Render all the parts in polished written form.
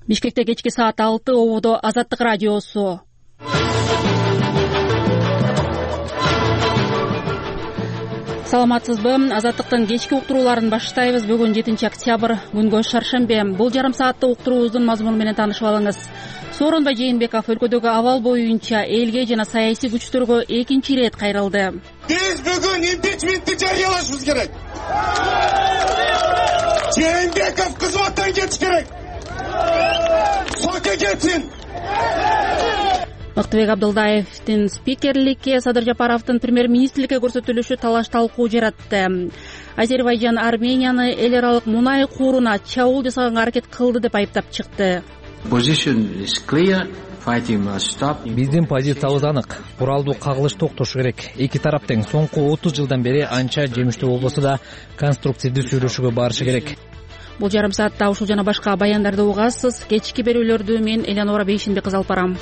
Бишкекте кечки саат 6 ободо Азаттык радиосу. Саламатсызбы? Азаттыктын кечки уктурууларын баштайбыз. Бүгүн 7 октябрь, күнгө шаршембе. Бул жарым саатта уктуруубуздун мазмуну менен таанышып алыңыз. Сооронбай Жээнбеков өлкөдөгү абал боюнча элге жана саясий күчтөргө экинчи ирет кайрылды. Биз бүгүн импичментти жарыялашыбыз керек. Жээнбеков кызматтан кетиш керек. Сотко кетсин. Мыктыбек Абдылдаевдин спикерликке, Садыр Жапаровдун премьер-министрликке көрсөтүлүшү талаш талкуу жаратты. Азербайжан Арменияны эл аралык мунай кууруна чабуул жасаганга аракет кылды деп айыптап чыкты. Биздин позициябыз анык. Куралдуу кагылыш токтошу керек. Эки тарап тең соңку 30 жылдан бери анча жемиштүү болбосо да конструктивдүү сүйлөшүүгө барышы керек. Бул жарым саатта ушул жана башка баяндарды угасыз. Кечки берүүлөрдү мен Элеонора Бейшинбек алып барам.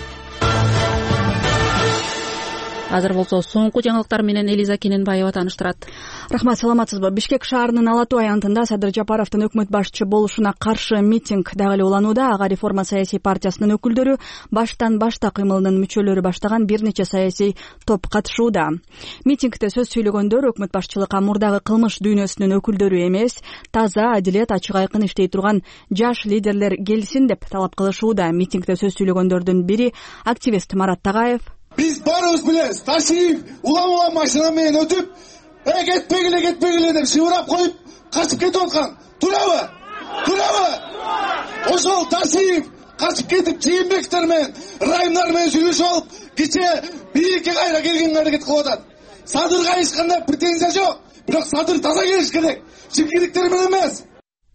Азыр болсо соңку жаңылыктар менен Элиза Кененбаева тааныштырат. Рахмат, саламатсызбы? Бишкек шаарынын Ала Тоо аянтында Садыр Жапаровдун өкмөт башчы болушуна каршы митинг дагы эле уланууда. Ага Реформа саясий партиясынын өкүлдөрү, баштан башта кыймылынын мүчөлөрү баштаган бир нече саясий топ катышууда. Митингде сөз сүйлөгөндөр өкмөт башчылыкка мурдагы кылмыш дүйнөсүнүн өкүлдөрү эмес, таза, адилет, ачык айкын иштей турган жаш лидерлер келсин деп талап кылышууда. Митингде сөз сүйлөгөндөрдүн бири активист Марат Тагаев. Биз барыбыз билебиз, Ташиев улам машина менен өтүп, кетпегиле деп шыбырап коюп, качып кетип аткан. Турабы? Ошол Ташиев качып кетип, Жээнбековдер менен, Райымдар менен сүйлөшүп алып, кече бийликке кайра келгенге аракет кылып атат. Садырга эч кандай претензия жок, бирок Садыр таза келиш керек. Чиркиликтер менен эмес.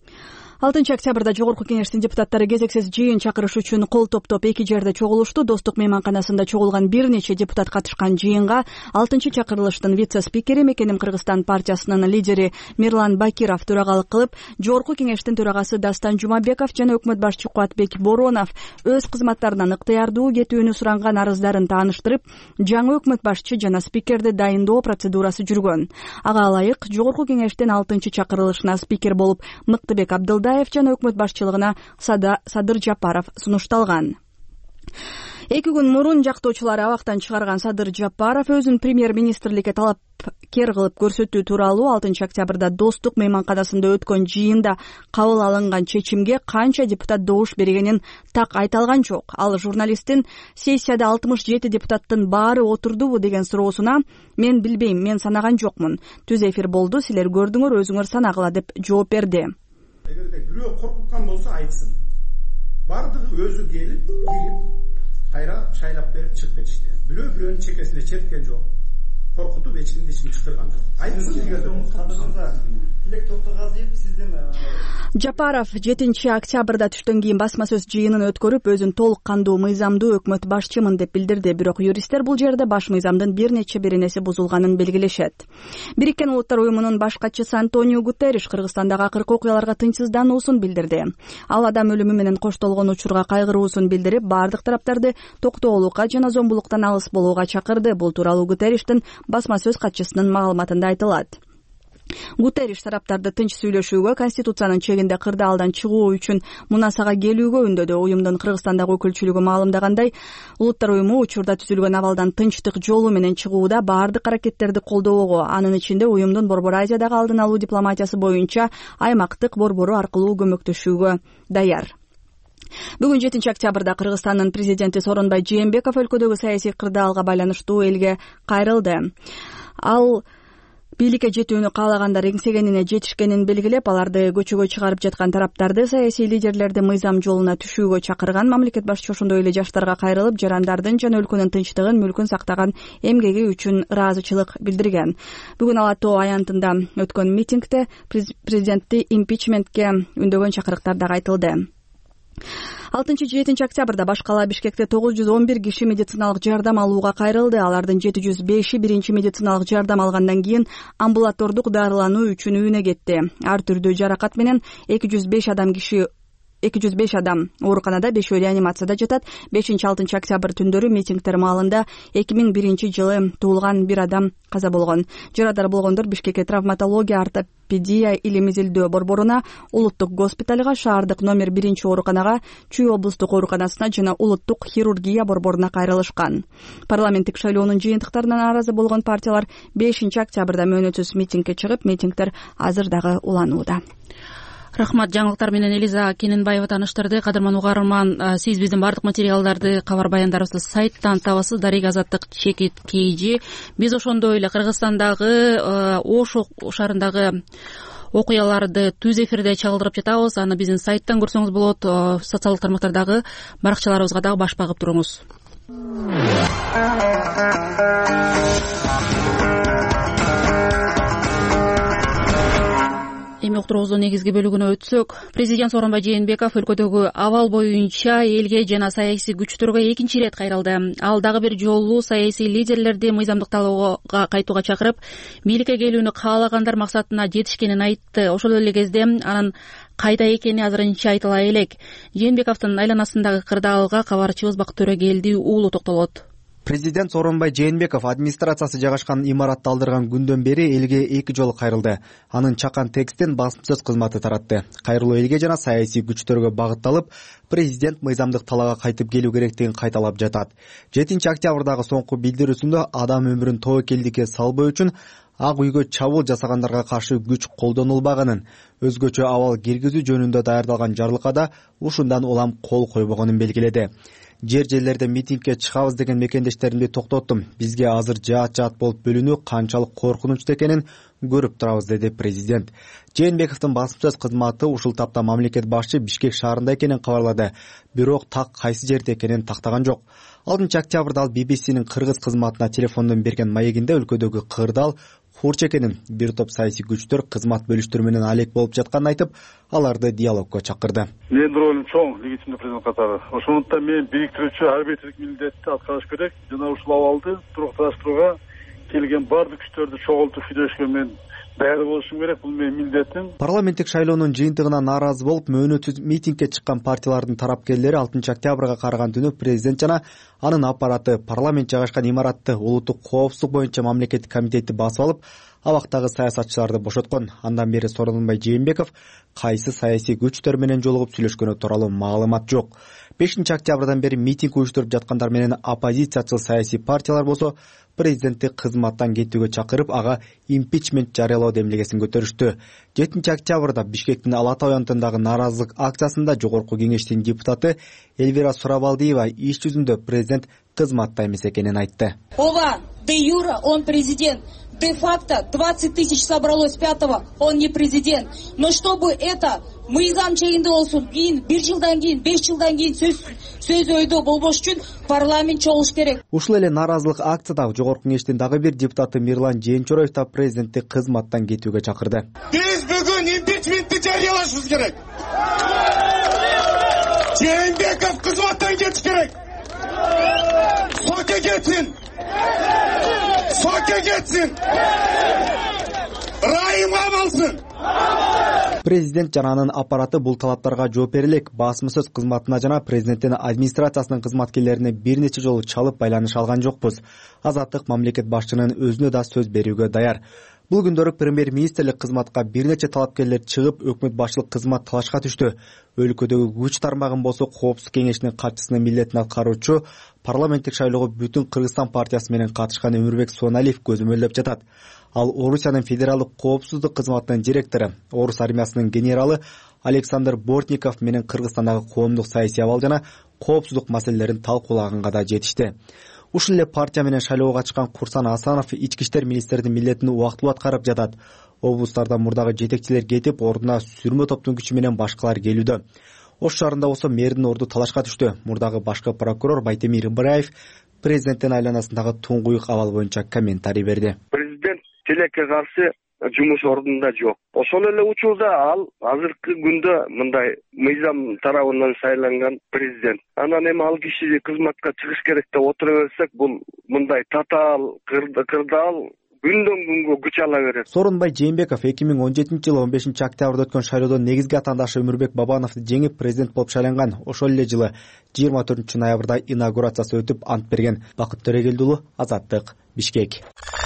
6 октябрда Жогорку кеңештин депутаттары кезексиз жыйын чакырыш үчүн кол топтоп эки жерде чогулушту. Достук мейманканасында чогулган бир нече депутат катышкан жыйынга 6 чакырылыштын вице-спикери Мекеним Кыргызстан партиясынын лидери Мирлан Бакиров төрагалык кылып, Жогорку кеңештин төрагасы Дастан Жумабеков жана өкмөт башчы Кубатбек Боронов өз кызматтарынан ыктыярдуу кетүүнү суранган арыздарын тааныштырып, жаңы өкмөт башчы жана спикерди дайындоо процедурасы жүргөн. Ага ылайык Жогорку кеңештин 6 чакырылышына спикер болуп Мыктыбек Абдылдаев жана өкмөт башчылыгына Садыр Жапаров сунушталган. 2 күн мурун жактоочулары абактан чыгарган Садыр Жапаров өзүн премьер-министрликке талапкер кылып көрсөтүү тууралуу 6 октябрда Достук мейманканасында өткөн жыйында кабыл алынган чечимге канча депутат добуш бергенин так айта алган жок. Ал журналисттин сессияда 67 депутаттын баары отурдубу деген суроосуна мен билбейм, мен санаган жокмун. Түз эфир болду, силер көрдүңөр, өзүңөр санагыла деп жооп берди. Эгерде бирөө коркуткан болсо айтсын. Бардыгы өзү келип, кирип, кайра шайлап берип чыгып кетишти. Бирөөнүн чекесинде чепкен жок. Коркутуп эч кимди чыктырган жок. Айтсын силерге. Тилек токтогаз дейт сиздин Жапаров 7 октябрда түштөн кийин басма сөз жыйынын өткөрүп, өзүн толук кандуу мыйзамдуу өкмөт башчымын деп билдирди. Бирок юристтер бул жерде баш мыйзамдын бир нече беренеси бузулганын белгилешет. Бириккен Улуттар уюмунун баш катчысы Антонио Гутерриш Кыргызстандагы акыркы окуяларга тынчсыздануусун билдирди. Ал адам өлүмү менен коштолгон учурга кайгыруусун билдирип, бардык тараптарды токтоолукка жана зомбулуктан алыс болууга чакырды. Бул тууралуу Гутерриштин басма сөз катчысынын маалыматында айтылат. Гутерриш тараптарды тынч сүйлөшүүгө, конституциянын чегинде кырдаалдан чыгуу үчүн Мунасага келүүгө үндөдү. Уюмдун Кыргызстандагы өкүлчүлүгү маалымдагандай, Улуттар уюму учурда түзүлгөн абалдан тынчтык жолу менен чыгууда бардык аракеттерди колдоого, анын ичинде уюмдун Борбор Азиядагы алдын алуу дипломатиясы боюнча аймактык борбору аркылуу көмөктөшүүгө даяр. Бүгүн 7 октябрда Кыргызстандын президенти Сооронбай Жээнбеков өлкөдөгү саясий кырдаалга байланыштуу элге кайрылды. Ал бийликке жетүүнү каалагандар эңсегенине жетишкенин белгилеп, аларды көчөгө чыгарып жаткан тараптарды, саясий лидерлерди мыйзам жолуна түшүүгө чакырган. Мамлекет башчысы ошондой эле жаштарга кайрылып, жарандардын жана өлкөнүн тынчтыгын, мүлкүн сактаган эмгеги үчүн ыраазычылык билдирген. Бүгүн Ала Тоо аянтында өткөн митингде президентти импичментке үндөгөн чакырыктар дагы айтылды. 6-7 октябрда башкала Бишкекте 911 киши медициналык жардам алууга кайрылды. Алардын 705-и биринчи медициналык жардам алгандан кийин амбулатордук дарылануу үчүн үйүнө кетти. Ар түрдүү жаракат менен 205 адам киши 205 адам ооруканада, 5 реанимацияда жатат. 5-6 октябрь түндөрү митингдер маалында 2001 жылы туулган бир адам каза болгон. Жарадар болгондор Бишкекке травматология, ортопедия илимизилдөө борборуна, улуттук госпиталга, шаардык номер 1 ооруканага, Чүй облустук ооруканасына жана улуттук хирургия борборуна кайрылышкан. Парламенттик шайлоонун жыйынтыктарына нааразы болгон партиялар 5 октябрда мөөнөтсүз митингге чыгып, митингдер азыр дагы уланууда. Рахмат. Жаңылыктар менен Элиза Кененбаева тааныштырды. Кадырман угарман, сиз биздин бардык материалдарды, кабар баяндарыбызды сайттан табасыз. Дарек Азаттык чекит KG. Биз ошондой эле Кыргызстандагы Ош шаарындагы окуяларды түз эфирде чагылдырып жатабыз. Аны биздин сайттан көрсөңүз болот. Социалдык тармактардагы баракчаларыбызга дагы баш багып туруңуз. Эми уктуруубуздун негизги бөлүгүнө өтсөк, президент Сооронбай Жээнбеков өлкөдөгү абал боюнча элге жана саясий күчтөргө экинчи ирет кайрылды. Ал дагы бир жолу саясий лидерлерди мыйзамдык талоого кайтууга чакырып, бийликке келүүнү каалагандар максатына жетишкенин айтты. Ошол эле кезде анын кайда экени азырынча айтыла элек. Жээнбековдун айланасындагы кырдаалга кабарчыбыз Бакыт Төрөгелди уулу токтолот. Президент Сооронбай Жээнбеков администрациясы жайгашкан имаратты алдырган күндөн бери элге 2 жолу кайрылды. Анын чакан текстин басма сөз кызматы таратты. Кайрылуу элге жана саясий күчтөргө багытталып, президент мыйзамдык талаага кайтып келүү керектигин кайталап жатат. 7 октябрдагы соңку билдирүүсүндө адам өмүрүн тобокелдикке салбоо үчүн Ак үйгө чабуул жасагандарга каршы күч колдонулбаганын, өзгөчө абал киргизүү жөнүндө даярдалган жарлыкка ушундан улам кол койбогонун белгиледи. Жер-жерлерде митингге чыгабыз деген мекендештеримди токтоттум. Бизге азыр жаат болуп бөлүнүү канчалык коркунучтуу экенин көрүп турабыз, деди президент. Жээнбековдун басма сөз кызматы ушул тапта мамлекет башчы Бишкек шаарында экенин кабарлады. Бирок так кайсы жерде экенин тактаган жок. 6 октябрда ал BBC'нин кыргыз кызматына телефондон берген маегинде өлкөдөгү кырдаал хурч экенин, бир топ саясий күчтөр кызмат бөлүштөрү менен алек болуп жатканын айтып, аларды диалогко чакырды. Менин ролум чоң, легитимдүү президент катары. Ошондуктан мен бириктирүүчү арбитрлик милдетти аткарыш керек. Жана ушул абалды турукташтырууга келген бардык күчтөрдү чогултуп сүйлөшкө мен даяр болушум керек. Бул менин милдетим. Парламенттик шайлоонун жыйынтыгына нааразы болуп, мөөнөтсүз митингге чыккан партиялардын тарапкерлери 6 октябрга караган түнү президент жана анын аппараты парламент жайгашкан имаратты улуттук коопсуздук боюнча мамлекеттик комитетти басып алып, абактагы саясатчыларды бошоткон. Андан бери Сооронбай Жээнбеков кайсы саясий күчтөр менен жолугуп сүйлөшкөнү тууралуу маалымат жок. 5 октябрдан бери митинг уюштуруп жаткандар менен оппозициячыл саясий партиялар болсо, президентти кызматтан кетүүгө чакырып, ага импичмент жарыялоо демилгесин көтөрүштү. 7 октябрда Бишкектин Ала Тау районундагы нааразылык акциясында Жогорку кеңештин депутаты Эльвира Сурабалдиева иш жүзүндө президент кызматта эмес экенин айтты. Ова, де юра, он президент. Де-факто 20 тысяч собралось 5-го, он не президент. Но чтобы это мыйзам чегинде болсун, кийин 1 жылдан кийин, 5 жылдан кийин сөз өйдө болбош үчүн парламент чогулуш керек. Ушул эле нааразылык акцияда Жогорку кеңештин дагы бир депутаты Мирлан Жээнчороев да президентти кызматтан кетүүгө чакырды. Биз бүгүн импичментти жарыялашыбыз керек. Жээнбеков кызматтан кетиш керек. Соке кетсин. Соке кетсин. Райым камалсын. Президент жана анын аппараты бул талаптарга жооп бере элек. Басма сөз кызматына жана президенттин администрациясынын кызматкерлерине бир нече жолу чалып байланыш алган жокпуз. Азаттык мамлекет башчынын өзүнө да сөз берүүгө даяр. Бул күндөрү премьер-министрлик кызматка бир нече талапкерлер чыгып, өкмөт башчылык кызмат талашка түштү. Өлкөдөгү күч тармагын болсо Коопсуздук кеңешинин катчысынын милдетин аткаруучу парламенттик шайлоого Бүтүн Кыргызстан партиясы менен катышкан Өмүрбек Суоналиев көзөмөлдөп жатат. Ал Орусиянын федералдык коопсуздук кызматынын директору, Орус армиясынын генералы Александр Бортников менен Кыргызстандагы коомдук саясий абал жана коопсуздук маселелерин талкуулаганга да жетишти. Ушул эле партия менен шайлоого чыккан Курсан Асанов ички иштер министринин милдетин убактылуу аткарып жатат. Облустарда мурдагы жетекчилер кетип, ордуна сүрмө топтун күчү менен башкалар келүүдө. Ош шаарында болсо мэрдин орду талашка түштү. Мурдагы башкы прокурор Байтемир Ибраев президенттин айланасындагы туңгуюк абал боюнча комментарий берди. Президент тилекке каршы жумуш ордунда жок. Ошол эле учурда ал азыркы күндө мындай мыйзам тарабынан шайланган президент. Анан эми ал киши кызматка чыгыш керек деп отура берсек, бул мындай татаал, кырдаал күндөн күнгө күч ала берет. Сооронбай Жээнбеков 2017-жылы 15 октябрда өткөн шайлоодон негизги атаандашы Өмүрбек Бабановду жеңип президент болуп шайланган. Ошол эле жылы 24 ноябрда инаугурациясы өтүп ант берген. Бакыт Төрөгелди уулу, Азаттык, Бишкек.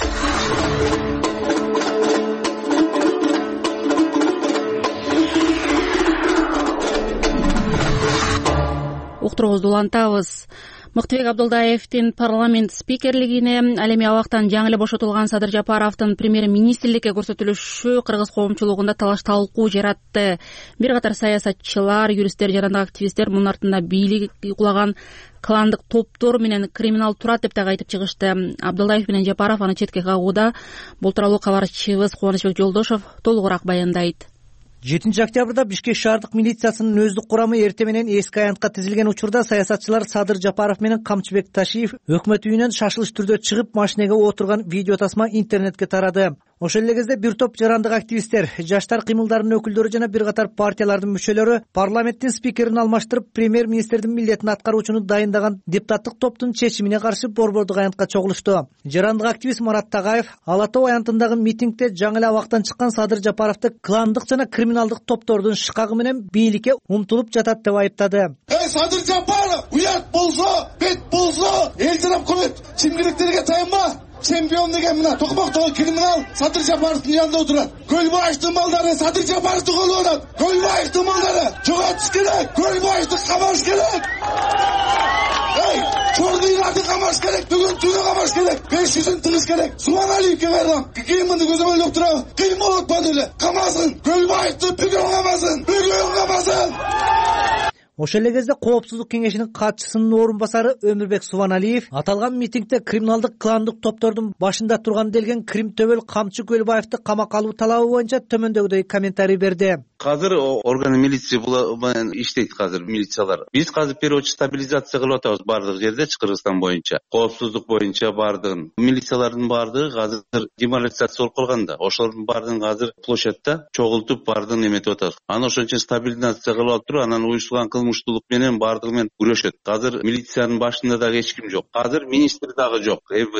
Уктуруубузду улантабыз. Мыктыбек Абдулдаевдин парламент спикерлигине, ал эми абактан жаңы эле бошотулган Садыр Жапаровдун премьер-министрликке көрсөтүлүшү кыргыз коомчулугунда талаш-талкуу жаратты. Бир катар саясатчылар, юристтер жана активисттер мунун артында бийлик кулаган кландык топтор менен криминал турат деп дагы айтып чыгышты. Абдулдаев менен Жапаров аны четке кагууда. Бул тууралуу кабарчыбыз Кубанычбек Жолдошов толугураак баяндайт. 7 октябрда Бишкек шаардык милициясынын өздүк курамы эрте менен эски аянтка тизилген учурда саясатчылар Садыр Жапаров менен Камчыбек Ташиев өкмөт үйүнөн шашылыш түрдө чыгып машинеге отурган видео тасма интернетке тарады. Ошол эле кезде бир топ жарандык активисттер, жаштар кыймылдарынын өкүлдөрү жана бир катар партиялардын мүчөлөрү парламенттин спикерин алмаштырып, премьер-министрдин милдетин аткаруучуну дайындаган депутаттык топтун чечимине каршы борбордук аянтка чогулушту. Жарандык активист Марат Тагаев Ала Тоо аянтындагы митингде жаңы эле абактан чыккан Садыр Жапаровду кландык жана криминалдык топтордун шыкагы менен бийликке умтулуп жатат деп айыптады. Садыр Жапаров, уят болсо, бет болсо, эл жарап коет, чимгиректерге таянма. Чемпион деген мына токмоктогу криминал Садыр Жапаровдун янында отурат. Көлбаевдин балдары Садыр Жапаровду колдонот. Көлбаевдин балдары жоготуш керек. Көлбаевди камаш керек. Чордуйларды камаш керек. Бүгүн түнү камаш керек. 500-ын тыгыш керек. Субаналиевке бердим. Кийимди көзөмөлдөп турабы. Кыйын болот бадылы. Камасын. Көлбаевди бүгүн камасын. Бүгүн камасын. Ошол эле кезде Коопсуздук кеңешинин катчысынын орун басары Өмүрбек Субаналиев аталган митингде криминалдык кландык топтордун башында турган делген Крим Төбөл Камчы Көлбаевди камакка алуу талабы боюнча төмөндөгүдөй комментарий берди. Азыр органы милиция менен иштейт азыр милициялар. Биз азыр период стабилизация кылып атабыз бардык жерде Кыргызстан боюнча, коопсуздук боюнча бардыгын. Милициялардын бардыгы азыр деморализация болуп калган да. Ошолордун бардыгын азыр площадьта чогултуп бардыгын эметип атабыз. Аны ошон үчүн стабилизация кылып туруп, анан уюштурган кылмыштуулук менен бардыгы менен күрөшөт. Азыр милициянын башында дагы эч ким жок. Азыр министр дагы жок.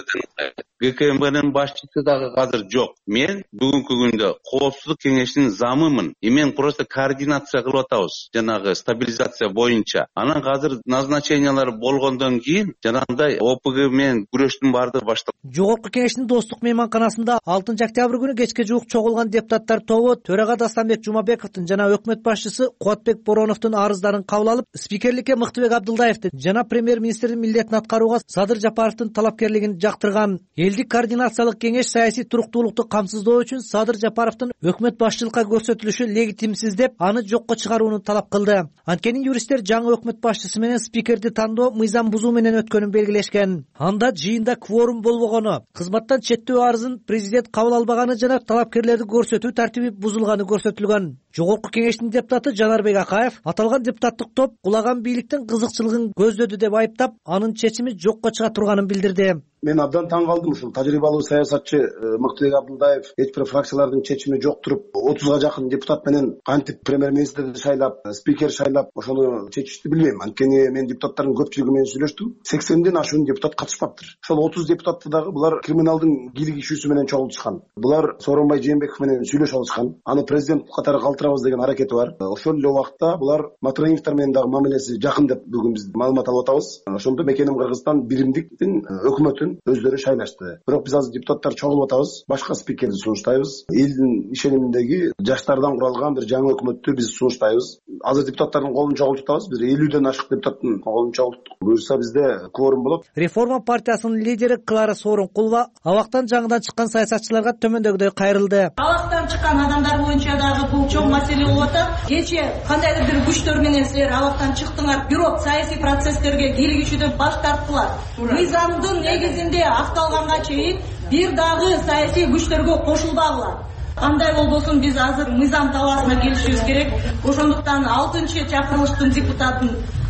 ГКМБнын башчысы дагы азыр жок. Мен бүгүнкү күндө коопсуздук кеңешинин замымын. Мен просто координация кылып атабыз. Жанагы стабилизация боюнча. Анан азыр назначениялар болгондон кийин жанагындай ОПГ менен күрөштүн бардыгы башталды. Жогорку кеңештин достук мейманканасында 6 октябрь күнү кечке жуук чогулган депутаттар тобу төрага Дастанбек Жумабековдун жана өкмөт башчысы Кубатбек Бороновдун арыздарын кабыл алып, спикерликке Мыктыбек Абдулдаевди жана премьер-министрдин милдетин аткарууга Садыр Жапаровдун талапкерлигин жактырган. Элдик координациялык кеңеш саясий туруктуулукту камсыздоо үчүн Садыр Жапаровдун өкмөт башчылыкка көрсөтүлүшү легитимсиз деп аны жокко чыгарууну талап кылды. Анткени юристтер жаңы өкмөт башчысы менен спикерди тандоо мыйзам бузуу менен өткөнүн белгилешкен. Анда жыйында кворум болбогону, кызматтан четтөө арызын президент кабыл албаганы жана талапкерлерди көрсөтүү тартиби бузулганы көрсөтүлгөн. Жогорку кеңештин депутаты Жанарбек Акаев аталган депутаттык топ кулаган бийликтин кызыкчылыгын көздөдү деп айыптап, анын чечими жокко чыга турганын билдирди. Мен абдан таң калдым. Ушул тажрыйбалуу саясатчы Мыктыбек Абдулдаев эч бир фракциялардын чечими жок туруп 30га жакын депутат менен кантип премьер-министрди шайлап, спикер шайлап ошону чечишти билбейм. Анткени мен депутаттардын көпчүлүгү менен сүйлөштүм. 80ден ашуун депутат катышпаптыр. Ошол 30 депутатты дагы булар криминалдын кийлик ишүүсү менен чогултушкан. Булар Сооронбай Жээнбеков менен сүйлөшүп алышкан. Аны президент катары калтырабыз деген аракети бар. Ошол эле убакта булар Матраимовдор менен дагы мамилеси жакын деп бүгүн биз маалымат алып атабыз. Ошондо мекеним Кыргызстан биримдиктин өкмөтүн өздөрү шайлашты. Бирок биз азыр депутаттар чогулуп атабыз, башка спикерди сунуштайбыз. Элдин ишениминдеги жаштардан куралган бир жаңы өкмөттү биз сунуштайбыз. Азыр депутаттардын колун чогултуп атабыз. Биз 50ден ашык депутаттын колун чогулттук. Буюрса бизде кворум болот. Реформа партиясынын лидери Клара Сооронкулова абактан жаңыдан чыккан саясатчыларга төмөндөгүдөй кайрылды. Абактан чыккан адамдар боюнча дагы бул чоң маселе болуп атат. Кече кандайдыр бир күчтөр менен силер абактан чыктыңар, бирок саясий процесстерге кийлик ишүүдөн баш тарттылар. Мыйзамдын негизинде акталганга чейин бир дагы саясий күчтөргө кошулбагыла. Кандай болбосун биз азыр мыйзам талаасына келишибиз керек. Ошондуктан 6-чакырылыштын депутатын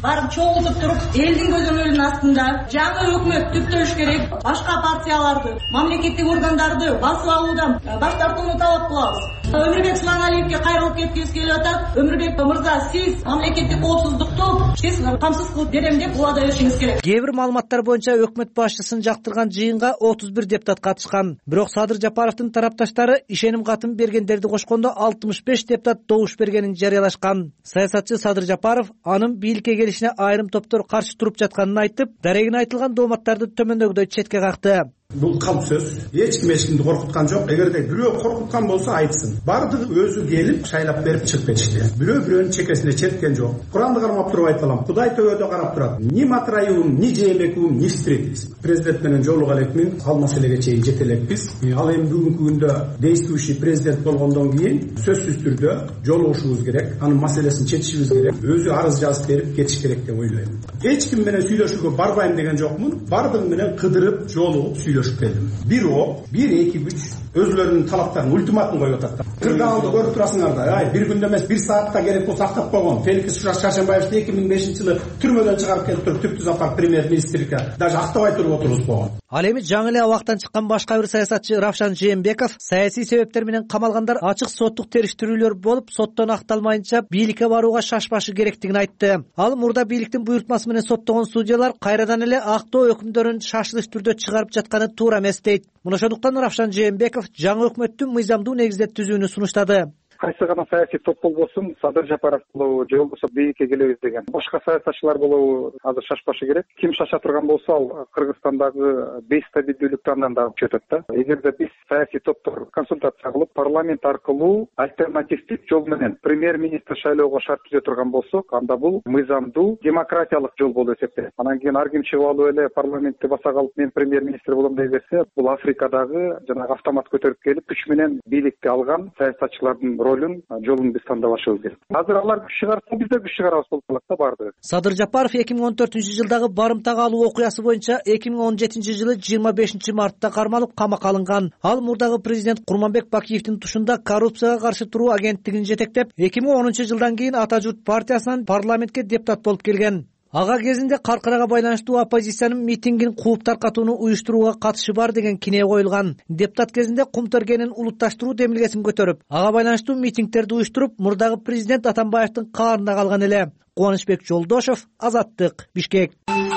барып чогултуп туруп элдин көзөмөлүнүн астында жаңы өкмөт түптөш керек, башка партияларды, мамлекеттик органдарды басып алуудан баш тартууну талап кылабыз. Өмүрбек Сулангалиевге кайрылып кеткибиз келип атат. Өмүрбек мырза, сиз мамлекеттик коопсуздукту тез камсыз кылып берем деп убада беришиңиз керек. Кээ бир маалыматтар боюнча өкмөт башчысын жактырган жыйынга 31 депутат катышкан. Бирок Садыр Жапаровдун тарапташтары ишеним катын бергендерди кошкондо 65 депутат добуш бергенин жарыялашкан. Саясатчы Садыр Жапаров анын бийликке келишине айрым топтор каршы туруп жатканын айтып, дарегине айтылган дооматтарды төмөндөгүдөй четке какты. Бул калп сөз. Эч кимди коркуткан жок. Эгерде бирөө коркуткан болсо айтсын. Бардыгы өзү келип шайлап берип чыгып кетишти. Бирөө-бирөөнүн чекесине четкен жок. Куранды кармап туруп айта Кудай төбөдө карап турат. Ни Матраевым, ни Жээнбековым не встретились. Президент менен жолуга элекмин, ал маселеге чейин жете элекпиз. Ал эми бүгүнкү күндө действующий президент болгондон кийин сөзсүз түрдө жолугушубуз керек, анын маселесин чечишибиз керек. Өзү арыз жазып берип кетиш керек деп ойлойм. Эч ким менен сүйлөшүүгө барбайм деген жокмун. Бардыгы менен кыдырып, жолугуп сүйлөшүп келдим. Бир ок, бир эки күч өзлөрүнүн талаптарын ультиматум коюп атат. Кырдаалды көрүп турасыңар да. Бир күндө эмес, бир саатта керек болсо актап койгон. Феликс Шаршембаевди 2005-жылы түрмөдөн чыгарып келип туруп түптүз апарып премьер-министрге даже актабай туруп отургузуп койгон. Ал эми жаңы эле абактан чыккан башка бир саясатчы Равшан Жээнбеков саясий себептер менен камалгандар ачык соттук териштирүүлөр болуп, соттон акталмайынча бийликке барууга шашпашы керектигин айтты. Ал мурда бийликтин буйртмасы менен соттогон судьялар кайрадан эле актоо өкүмдөрүн шашылыш түрдө чыгарып жатканы туура эмес дейт. Мына ошондуктан Равшан Жээнбеков жаңы өкмөттүн мыйзамдуу негизде түзүүнү сунуштады. Кайсы гана саясий топ болбосун, Садыр Жапаров болобу, же болбосо бийликке келебиз деген башка саясатчылар болобу, азыр шашпашы керек. Ким шаша турган болсо, ал Кыргызстандагы бейстабилдүүлүктү андан дагы күчөтөт да. Эгерде биз саясий топтор консультация кылып, парламент аркылуу альтернативдик жол менен премьер-министр шайлоого шарт түзө турган болсок, анда бул мыйзамдуу демократиялык жол болуп эсептелет. Анан кийин ар ким чыгып алып эле парламентти баса калып, мен премьер-министр болом дей берсе, бул Африкадагы жанагы автомат көтөрүп келип, күч менен бийликти алган саясатчылардын жолун биз тандабашыбыз керек. Азыр алар күч чыгарса, биз да күч чыгарабыз болуп калат да бардыгы. Садыр Жапаров 2014-жылдагы барымтага алуу окуясы боюнча 2017-жылы 25-мартта кармалып камакка алынган. Ал мурдагы президент Курманбек Бакиевдин тушунда коррупцияга каршы туруу агенттигин жетектеп, 2010-жылдан кийин Ата журт партиясынан парламентке депутат болуп келген. Ага кезинде каркырага байланыштуу оппозициянын митингин кууп таркатууну уюштурууга катышы бар деген кине коюлган. Депутат кезинде Кумтөргенин улутташтыруу демилгесин көтөрүп, ага байланыштуу митингдерди уюштуруп, мурдагы президент Атамбаевдин каарында калган эле. Кубанычбек Жолдошов, Азаттык, Бишкек.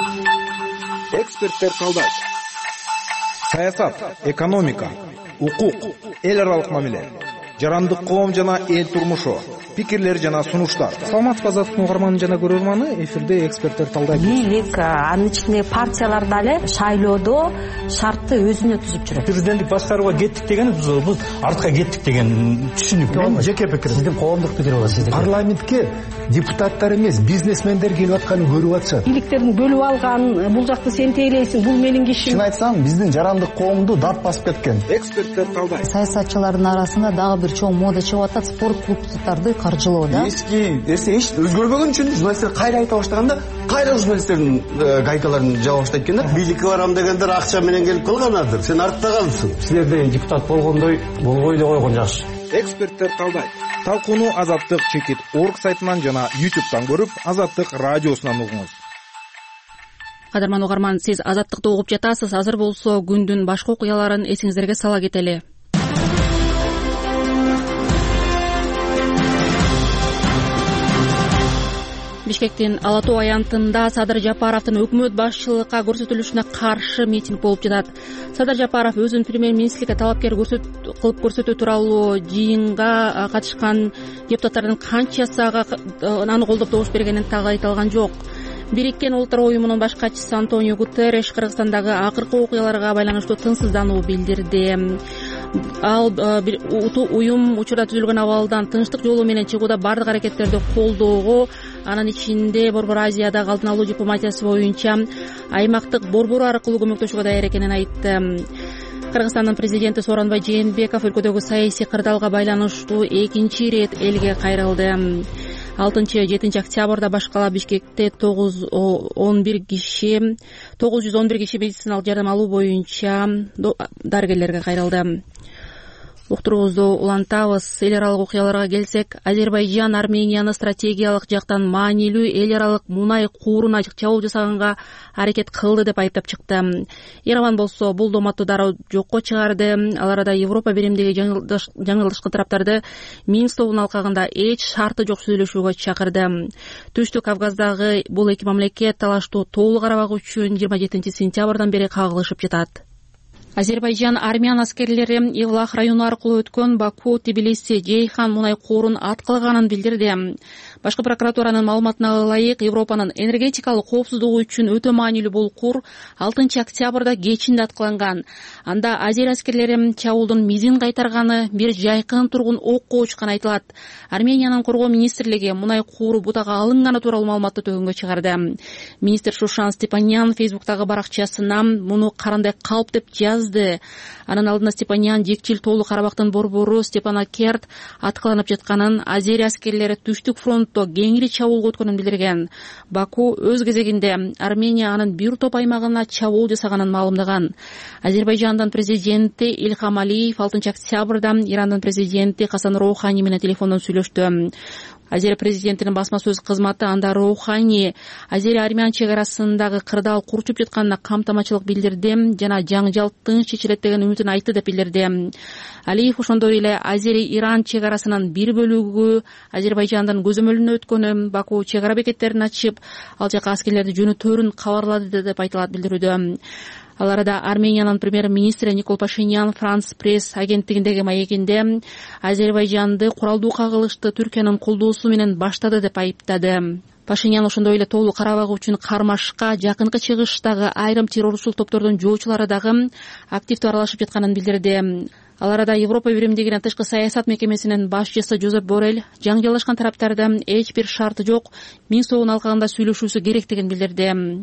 Эксперттер талдайт. Саясат, экономика, укук, эл аралык мамиле, жарандык коом жана эл турмушу, пикирлер жана сунуштар. Саламатсызбы Азаттыктын угарманы жана көрөрманы, эфирде эксперттер талдайт. Бийлик анын ичинде партиялар дагы шайлоодо шартты өзүнө түзүп жүрөт. Президенттик башкарууга кеттик деген биз артка кеттик деген түшүнүк. Мен жеке пикирим. Сиздин коомдук пикир болот сиздин. Парламентке депутаттар эмес, бизнесмендер келип атканын көрүп атышат. Бийликтердин бөлүп алган, бул жакты сен тейлейсиң, бул менин кишим. Чын айтсам, биздин жарандык коомду дат басып кеткен. Эксперттер талдайт. Саясатчылардын арасында дагы бир чоң мода чыгып атат, спорт клубдарды каржылоо да. Эски эч өзгөрбөгөн үчүн журналисттер кайра айта баштаганда, кайра журналисттердин гайкаларын жаба баштайт экен да. Бийликке барам дегендер акча менен келип калганадыр. Сен артта калыпсың. Силерде депутат болгондой болбой деп койгон жакшы. Эксперттер талдайт. Талкууну Азаттык чекит орг сайтынан жана YouTube'дан көрүп, Азаттык радиосунан угуңуз. Кадырман угарман, сиз Азаттыкты угуп жатасыз. Азыр болсо күндүн башка окуяларын эсиңиздерге сала кетели. Бишкектин Ала Тоо аянтында Садыр Жапаровдун өкмөт башчылыкка көрсөтүлүшүнө каршы митинг болуп жатат. Садыр Жапаров өзүн премьер-министрликке талапкер кылып көрсөтүү тууралуу жыйынга катышкан депутаттардын канчасы аны колдоп добуш бергенин так айта алган жок. Бириккен Улуттар уюмунун баш катчысы Антонио Гутерриш Кыргызстандагы акыркы окуяларга байланыштуу тынчсыздануу билдирди. Ал уюм учурда түзүлгөн абалдан тынчтык жолу менен чыгууда бардык аракеттерди колдоого, анын ичинде Борбор Азиядагы алдын алуу дипломатиясы боюнча аймактык борбор аркылуу көмөктөшүүгө даяр экенин айтты. Кыргызстандын президенти Сооронбай Жээнбеков өлкөдөгү саясий кырдаалга байланыштуу экинчи ирет элге кайрылды. 6-7 октябрда башкала Бишкекте 911 киши медициналык жардам алуу боюнча дарыгерлерге кайрылды. Уктуруубузду улантабыз. Эл аралык окуяларга келсек, Азербайжан Арменияны стратегиялык жактан маанилүү эл аралык мунай кууруна чабуул жасаганга аракет кылды деп айыптап чыкты. Ереван болсо бул доматты дароо жокко чыгарды. Ал арада Европа биримдиги жаңылышкан тараптарды Минск тобунун алкагында эч шарты жок сүйлөшүүгө чакырды. Түштүк Кавказдагы бул эки мамлекет талаштуу толук карабак үчүн 27-сентябрдан бери кагылышып жатат. Азербайжан армян аскерлери Евлах району аркылуу өткөн Баку, Тбилиси, Жейхан мунай коорун аткылаганын билдирди. Башкы прокуратуранын маалыматына ылайык, Европанын энергетикалык коопсуздугу үчүн өтө маанилүү бул куур 6 октябрда кечинде аткыланган. Анда азер аскерлери чабуулдун мизин кайтарганы, бир жайкын тургун окко учканы айтылат. Армениянын коргоо министрлиги мунай кууру бутага алынганы тууралуу маалыматты төгөнгө чыгарды. Министр Шушан Степанян Фейсбуктагы баракчасына муну карандай калп деп жазды. Анын алдында Степанян Жекчил Тоолу Карабактын борбору Степанакерт аткыланып жатканын, азер аскерлери Түштүк фронтто кеңири чабуулга өткөнүн билдирген. Баку өз кезегинде Армения анын бир топ аймагына чабуул жасаганын маалымдаган. Азербайжандын президенти Ильхам Алиев 6 октябрда Ирандын президенти Хасан Роухани менен телефондон сүйлөштү. Азер президентинин басма сөз кызматы анда Роухани азер-армян чек арасындагы кырдаал курчуп жатканына камтамачылык билдирди жана жаңжал тынч чечилет деген үмүтүн айтты деп билдирди. Алиев ошондой эле азери-иран чек арасынын бир бөлүгү Азербайжандын көзөмөлүнө өткөнү, Баку чек ара бекеттерин ачып, ал жака аскерлерди жөнөтөрүн кабарлады деп айтылат билдирүүдө. Ал арада Армениянын премьер-министри Никол Пашинян Франс пресс агенттигиндеги маегинде Азербайжанды куралдуу кагылышты Түркиянын колдоосу менен баштады деп айыптады. Пашинян ошондой эле Тоолу Карабак үчүн кармашка жакынкы чыгыштагы айрым террорчул топтордун жоочулары дагы активдүү аралашып жатканын билдирди. Ал арада Европа биримдигинин тышкы саясат мекемесинин башчысы Жозеп Боррель жаңжалышкан тараптарды эч бир шарты жок Минск тобунун алкагында сүйлөшүүсү керектигин билдирди.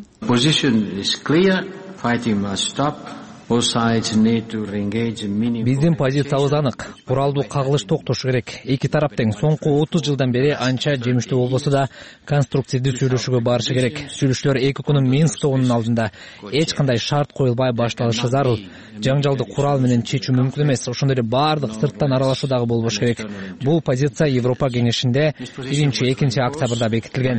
Биздин позициябыз анык. Куралдуу кагылыш токтошу керек. Эки тарап тең соңку 30 жылдан бери анча жемиштүү болбосо да конструктивдүү сүйлөшүүгө барышы керек. Сүйлөшүүлөр эки күнүн Минск тобунун алдында эч кандай шарт коюлбай башталышы зарыл. Жаңжалды курал менен чечүү мүмкүн эмес. Ошондой эле баардык сырттан аралашуу дагы болбош керек. Бул позиция Европа кеңешинде 1-2 октябрда бекитилген.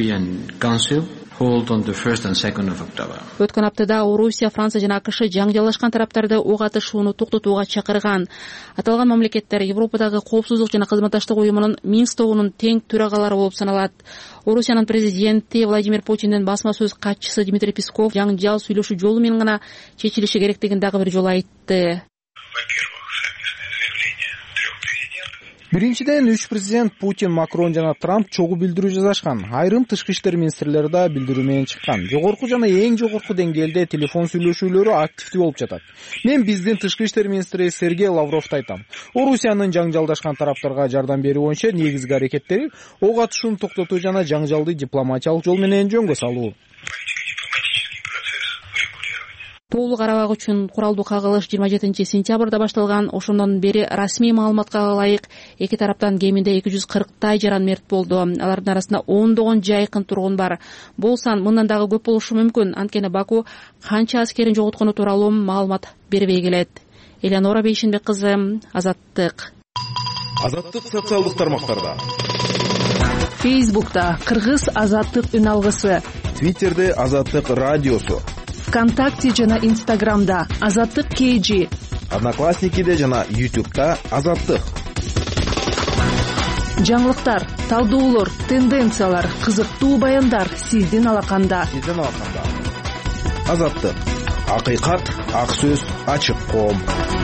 Өткөн аптада Орусия, Франция жана АКШ жаңжалашкан тараптарды ок атышууну токтотууга чакырган. Аталган мамлекеттер Европадагы коопсуздук жана кызматташтык уюмунун Минск тобунун тең төрагалары болуп саналат. Орусиянын президенти Владимир Путиндин басма сөз катчысы Дмитрий Песков жаңжал сүйлөшүү жолу менен гана чечилиши керектигин дагы бир жолу айтты. Биринчиден, үч президент Путин, Макрон жана Трамп чогуу билдирүү жазышкан. Айрым тышкы иштер министрлери да билдирүү менен чыккан. Жогорку жана эң жогорку деңгээлде телефон сүйлөшүүлөрү активдүү болуп жатат. Мен биздин тышкы иштер министри Сергей Лавровду айтам. Орусиянын жаңжалдашкан тараптарга жардам берүү боюнча негизги аракеттери ок атышууну токтотуу жана жаңжалды дипломатиялык жол менен жөнгө салуу. Тоолу Карабак үчүн куралдуу кагылыш 27-сентябрда башталган. Ошондон бери расмий маалыматка ылайык эки тараптан кеминде 240 жаран мерт болду. Алардын арасында ондогон жайкын тургун бар. Бул сан мындан дагы көп болушу мүмкүн. Анткени Баку канча аскерин жоготкону тууралуу маалымат бербей келет. Элеонора Бейшинбек кызы, Азаттык. Азаттык социалдык тармактарда. Фейсбукта Кыргыз Азаттык үн алгысы. Твиттерде Азаттык радиосу. ВКонтакте жана Инстаграмда Азаттык KG. Одноклассникиде жана YouTube'да Азаттык. Жаңылыктар, талдоолор, тенденциялар, кызыктуу баяндар сиздин алаканда. Азаттык. Акыйкат, ак сөз, ачык коом.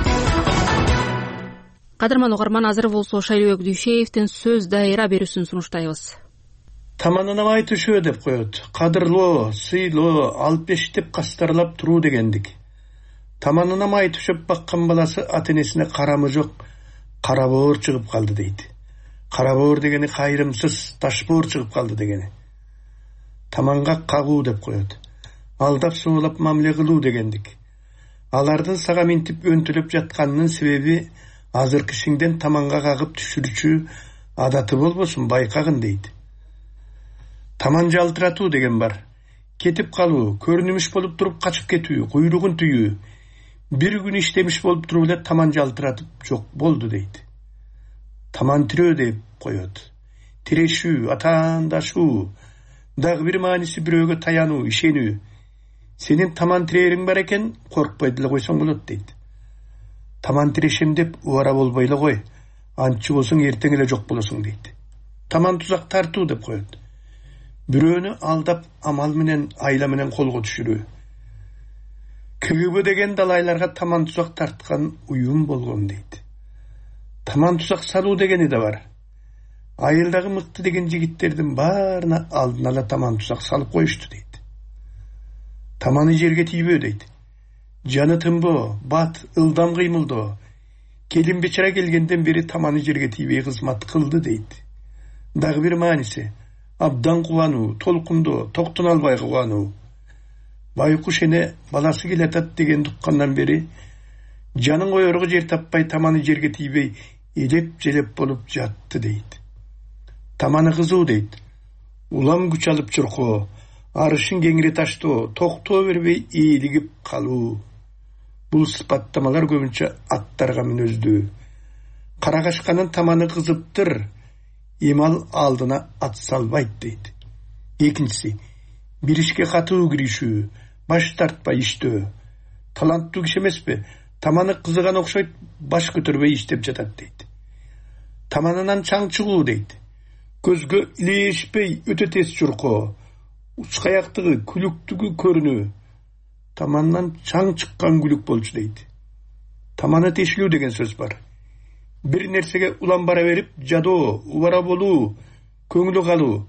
Кадырман угарман, азыр болсо Шайлообек Дүйшеевдин сөз дайыра берүүсүн сунуштайбыз. Таманына айтышөө деп коет. Кадырлоо, сыйлоо, алып еш деп кастарлап туруу дегендик. Таманына айтышып баккан баласы ата-энесине карамы жок, карабоор чыгып калды дейт. Карабоор дегени кайрымсыз, ташбоор чыгып калды дегени. Таманга кагуу деп коет. Алдап соолап мамиле кылуу дегендик. Алардын сага минтип өнтүлүп жатканынын себеби азыр кишиңден таманга кагып түшүрүүчү адаты болбосун байкагын дейт. Таман жалтыратуу деген бар. Кетип калуу, көрүнүмүш болуп туруп качып кетүү, куйругун түйүү. Bir gün işlemiş bolup turup эле таман жалтыратып жок болду дейт. Таман тирөө деп коёт. Тирешүү, атаандашуу, дагы бир мааниси бирөөгө таянуу, ишенүү. Сенин таман тирериң бар экен, коркпой деле койсоң болот дейт. Таман тирешем деп убара болбой эле кой. Антчы болсоң эртең эле жок болосуң дейт. Таман тузак тартуу деп коёт. Бирөөнү алдап амал менен, айла менен колго түшүрүү. КГБ деген далайларга таман тузак тарткан уюм болгон дейт. Таман тузак салуу дегени да бар. Айылдагы мыкты деген жигиттердин баарына алдын ала таман тузак салып коюшту дейт. Таманы жерге тийбөө дейт. Жаны тынбоо, бат, ылдам кыймылдоо. Келин бечара келгенден бери таманы жерге тийбей кызмат кылды дейт. Дагы бир мааниси абдан кубануу, толкундоо, токтоно албай кубануу. Байкуш эне баласы келатат деген туккандан бери жанын коерго жер таппай таманы жерге тийбей элеп-желеп болуп жатты дейт. Таманы кызуу дейт. Улам күч алып чуркоо, арышын кеңири таштоо, токтоо бербей ийилигип калуу. Бул сыпаттамалар көбүнчө аттарга мүнөздүү. Карагашканын таманы кызыптыр, эмал алдына ат салбайт дейт. Экинчиси, бир ишке катуу киришүү, баш тартпай иштөө. Таланттуу киши эмеспи, таманы кызыган окшойт, баш көтөрбөй иштеп жатат дейт. Таманынан чаң чыгуу дейт. Көзгө илешпей өтө тез чуркоо, учкаяктыгы, күлүктүгү көрүнүү. Таманынан чаң чыккан күлүк болчу дейт. Таманы тешилүү деген сөз бар. Бир нерсеге улам бара берип, жадоо, убара болуу, көңүлү калуу.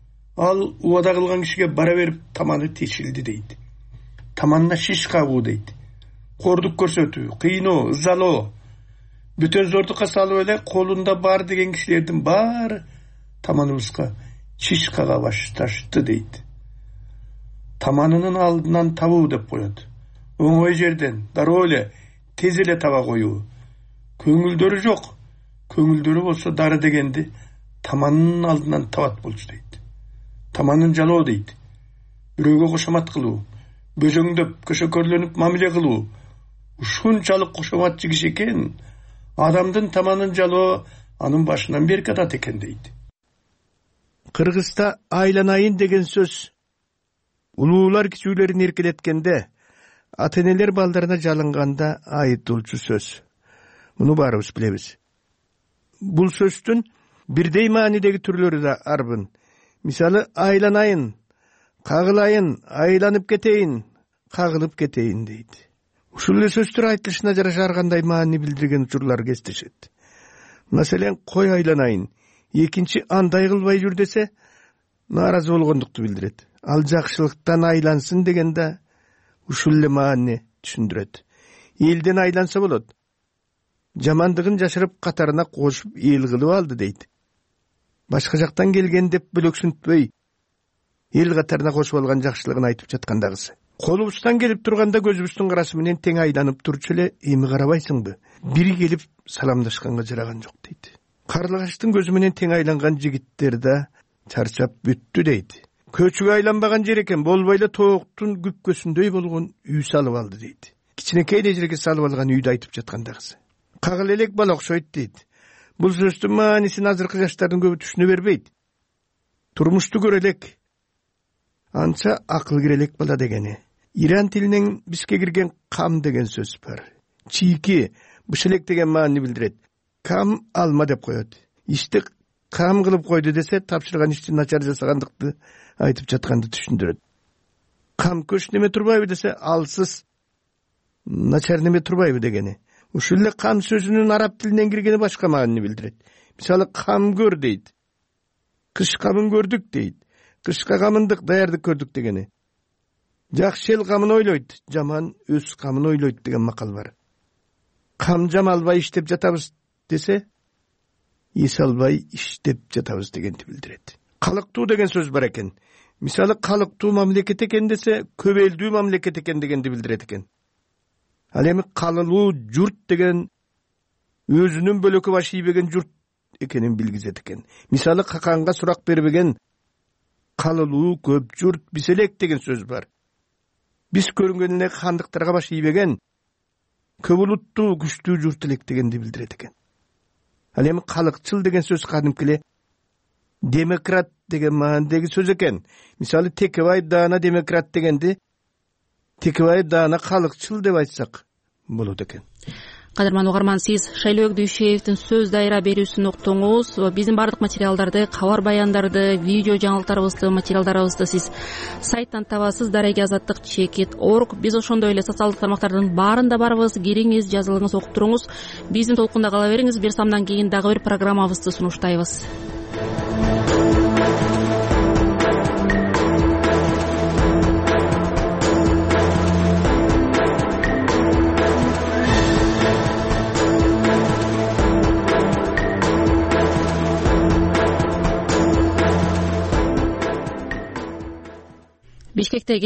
Ал убада кылган кишиге бара берип таманы тешилди дейт. Таманына шиш кабуу дейт. Кордук көрсөтүү, кыйноо, ызалоо. Бүтөн зордукка салып эле колунда бар деген кишилердин баары таманыбызга шиш кага башташты дейт. Таманынын алдынан табуу деп коёт. Оңой жерден, дароо эле, тез эле таба коюу. Көңүлдөрү жок. Көңүлдөрү болсо дары дегенди таманынын алдынан табат болчу дейт. Таманын жалоо дейт. Бирөөгө кошомат кылуу, бөжөңдөп, көшөкөрлөнүп мамиле кылуу. Ушунчалык кошоматчы киши экен, адамдын таманын жалоо анын башынан берки атат экен дейт. Кыргызда айланайын деген сөз улуулар кичүүлөрүн эркелеткенде, ата-энелер балдарына жалынганда айтылчу сөз. Муну баарыбыз билебиз. Бул сөздүн бирдей маанидеги түрлөрү да арбын. Мисалы айланайын, кагылайын, айланып кетейин, кагылып кетейин дейт. Ушул эле сөздөр айтылышына жараша ар кандай маани билдирген учурлар кездешет. Маселен, кой айланайын, экинчи андай кылбай жүр десе, нааразы болгондукту билдирет. Ал жакшылыктан айлансын деген да ушул эле маани түшүндүрөт. Элден айланса болот. Жамандыгын жашырып катарына кошуп эл кылып алды дейт. Башка жактан келген деп бөлөксүнтпөй, эл катарына кошуп алган жакшылыгын айтып жаткандагысы. Колубуздан келип турганда көзүбүздүн карасы менен тең айланып турчу эле, эми карабайсыңбы? Бири келип саламдашканга жараган жок дейт. Карлыгачтын көзү менен тең айланган жигиттер да чарчап бүттү дейт. Көчүгө айланбаган жер экен, болбой эле тооктун күпкөсүндөй болгон үй салып алды дейт. Кичинекей эле жерге салып алган үйдү айтып жаткандагысы. Кагыл элек бала окшойт дейт. Бул сөздүн маанисин азыркы жаштардын көбү түшүнө бербейт. Турмушту көрө элек, анча акыл кире элек бала дегени. Иран тилинен бизге кирген кам деген сөз бар. Чийки, бышелек деген маани билдирет. Кам алма деп коёт. Ишти кам кылып койду десе, тапшырган ишти начар жасагандыкты айтып жатканды түшүндүрөт. Кам көш неме турбайбы десе, алсыз начар неме турбайбы дегени. Ушул эле кам сөзүнүн араб тилинен киргени башка маани билдирет. Мисалы, кам көр дейт. Кыш камын көрдүк дейт. Кышка камындык даярдык көрдүк дегени. Жакшы эл камын ойлойт, жаман өз камын ойлойт деген макал бар. Кам жамалбай иштеп жатабыз десе, эс албай иштеп жатабыз дегенди билдирет. Калыктуу деген сөз бар экен. Мисалы, калыктуу мамлекет экен десе, көп элдүү мамлекет экен дегенди билдирет экен. Ал эми калылуу журт деген өзүнүн бөлөкү баш ийбеген журт экенин билгизет экен. Мисалы, каканга сурак бербеген калылуу көп журт биселек деген сөз бар. Биз көрүнгөн эле хандыктарга баш ийбеген, көп улуттуу күчтүү журт элек дегенди билдирет экен. Ал эми калыкчыл деген сөз кадимки эле демократ деген маанидеги сөз экен. Мисалы Текебай даана демократ дегенди Текебай даана калыкчыл деп айтсак болот экен. Кадырман угарман, сиз Шайлообек Дүйшеевдин сөз дайра берүүсүн уктуңуз. Биздин бардык материалдарды, кабар баяндарды, видео жаңылыктарыбызды, материалдарыбызды сиз сайттан табасыз, daragaazаттык.org. Биз ошондой эле социалдык тармактардын баарында барбыз. Кириңиз, жазылыңыз, окуп туруңуз. Биздин толкунда кала бериңиз. Бир самдан кийин дагы бир программабызды сунуштайбыз.